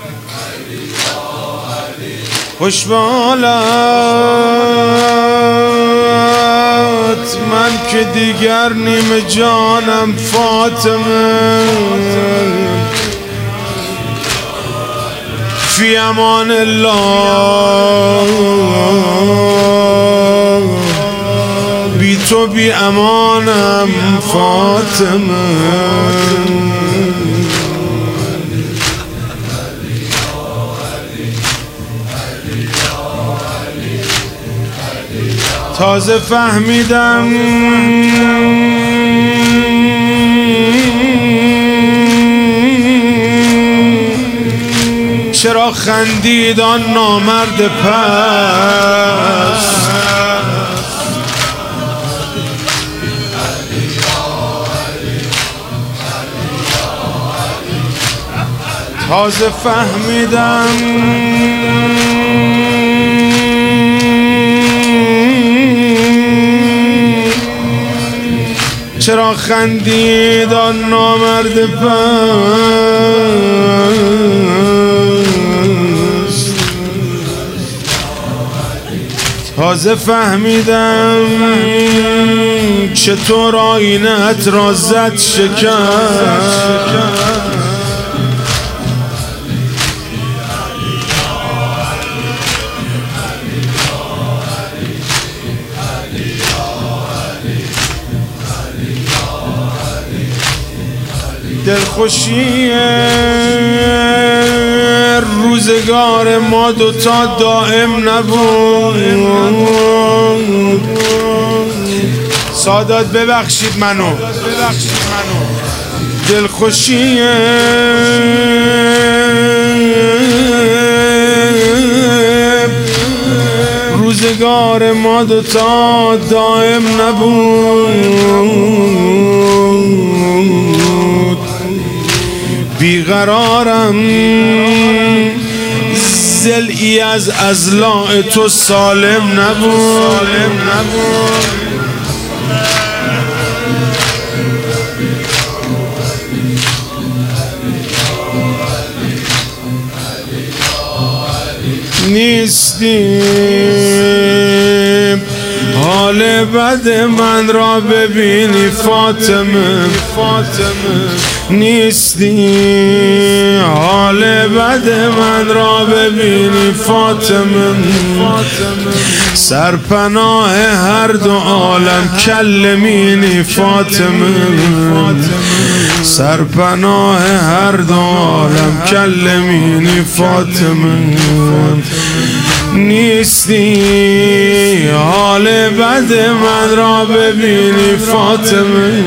خوش به حالت من که دیگر نیم جانم فاطمه فی امان الله بی تو بی امانم فاطمه تازه فهمیدم چرا خندید آن نامرد پس تازه فهمیدم چرا خندید آن نامرد پست تازه فهمیدم چطور آینه‌ات را زد شکست دلخوشی روزگار ما دوتا دائم نبود سادات ببخشید منو دلخوشی روزگار ما دوتا دائم نبود بیقرارم ضلعی از اضلاع تو سالم نبود نیستیم حال بد من را ببینی فاطمه نیستی حال بد من را ببینی فاطمه سرپناه هر دو عالم کلمینی فاطمه سرپناه هر دو عالم کلمینی فاطمه نیستی حال بد من را ببینی فاطمه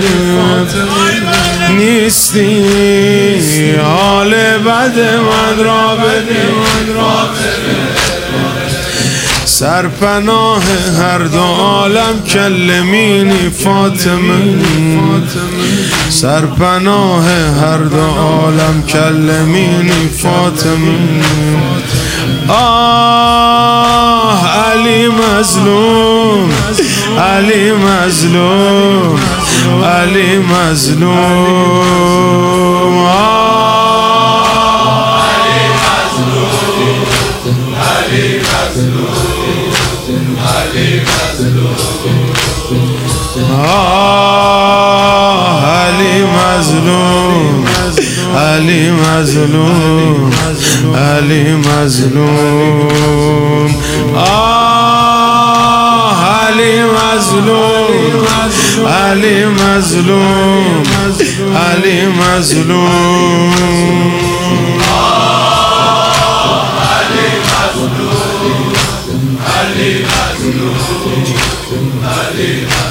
نیستی حال بد من را ببینی سرپناه هر دو عالم کلمینی فاطمه سرپناه هر دو عالم کلمینی فاطمه آه علی مظلوم علی مظلوم علی مظلوم آه علی مظلوم علی مظلوم علی مظلوم آه علی مظلوم علی مظلوم علی مظلوم آه علی مظلوم علی مظلوم علی مظلوم علی مظلوم علی مظلوم علی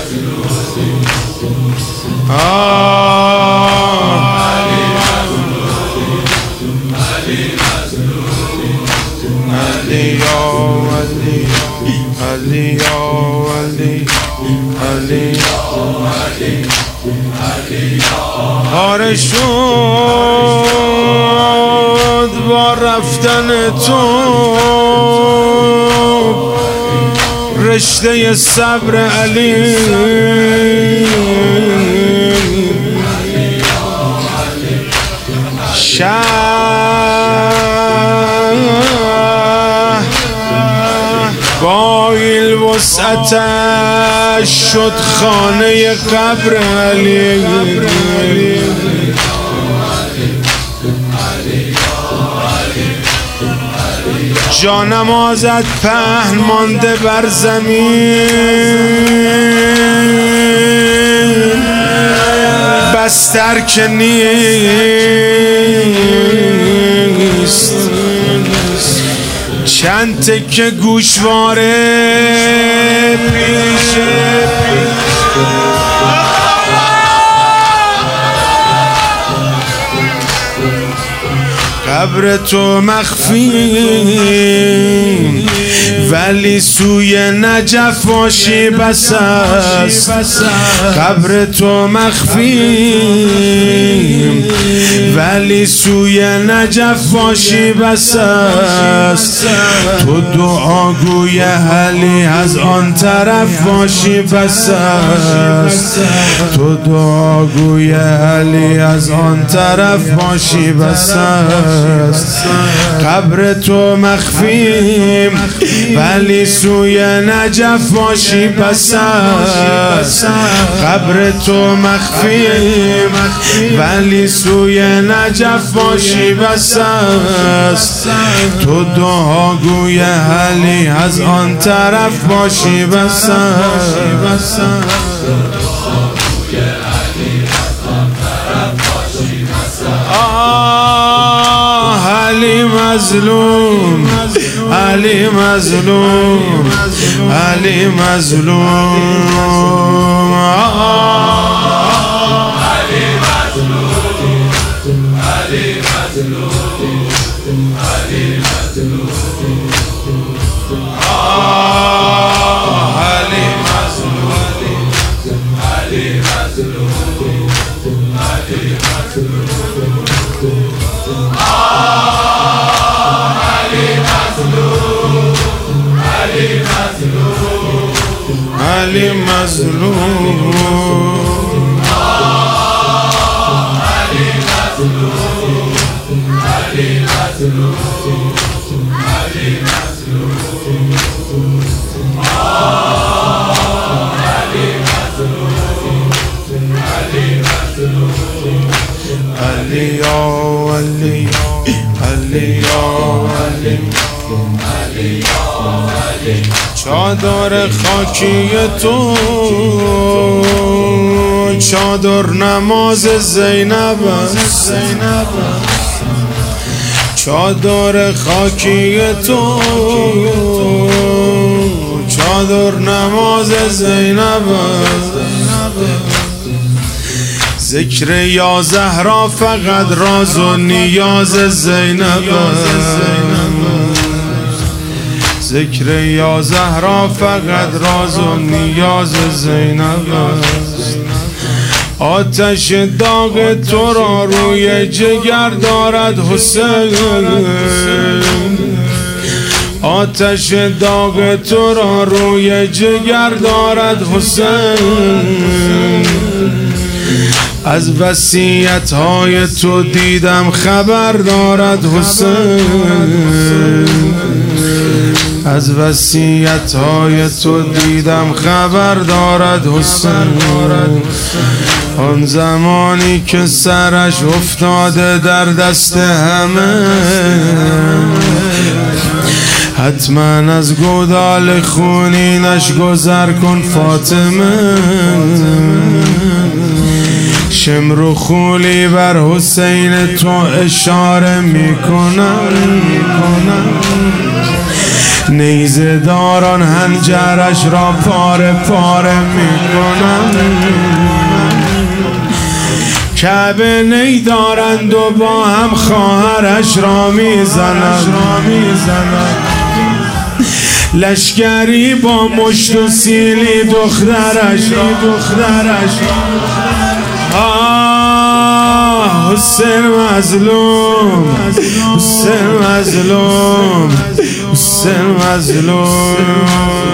پاره شد با رفتن تو رشته صبر علی شب وسعتش شد خانه قبر علی. جانم آزد پهن مانده بر زمین، بستر که نیست، چند تکه گوشواره پیشه. قبر تو مخفی ولی سوی نجف باشی بس است. قبر تو مخفی ولی سوی نجف باشی بس است. تو دعاگوی حلی از آن طرف باشی بس است. تو دعاگوی حلی از آن طرف باشی بس است. قبر تو مخفی ولی سوی نجف باشی بس است. قبر تو مخفی ولی سوی نجف باشی بس است. تو دعاگوی حلی از آن طرف باشی بس است. علی مظلوم، علی مظلوم، علی مظلوم، علی مظلوم، علی مظلوم، علی علی مظلوم، علی مظلوم، علی مظلوم، علی مظلوم، علی مظلوم، علی علی چادر خاکی تو، چادر نماز زینب است. چادر خاکی تو، چادر نماز زینب است. ذکر یا زهرا فقط راز و نیاز زینب است. ذکر یا زهرا فقط راز و نیاز زینب است. آتش داغ تو را روی جگر دارد حسین، آتش داغ تو را روی جگر دارد حسین. از وصیت های تو دیدم خبر دارد حسین. از وصیت های تو دیدم خبر دارد حسین. آن زمانی که سرش افتاده در دست همه، حتما از گودال خونینش گذر کن فاطمه. شمر و خولی بر حسین تو اشاره میکنن، نیزه داران هنجرش را پاره پاره میکنن. کعبه نی دارند و با هم خواهرش را میزنند. لشکری با مشت و سیلی دخترش حسین مظلوم، حسین مظلوم، حسین مظلوم.